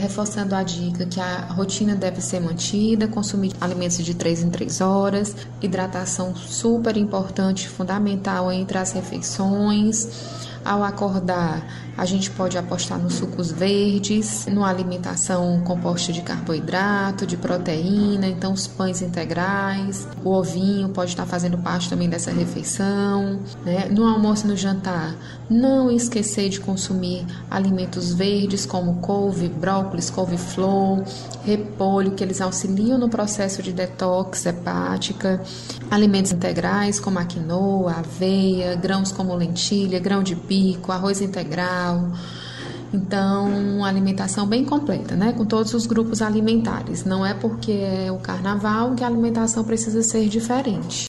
reforçando a dica que a rotina deve ser mantida, consumir alimentos de 3 em 3 horas, hidratação super importante, fundamental entre as refeições. Ao acordar, a gente pode apostar nos sucos verdes, numa alimentação composta de carboidrato, de proteína, então os pães integrais, o ovinho pode estar fazendo parte também dessa refeição, né? No almoço e no jantar, não esquecer de consumir alimentos verdes como couve, brócolis, couve-flor, repolho, que eles auxiliam no processo de detox hepática, alimentos integrais como a quinoa, a aveia, grãos como lentilha, grão de bico, arroz integral. Então, uma alimentação bem completa, né? Com todos os grupos alimentares. Não é porque é o carnaval que a alimentação precisa ser diferente.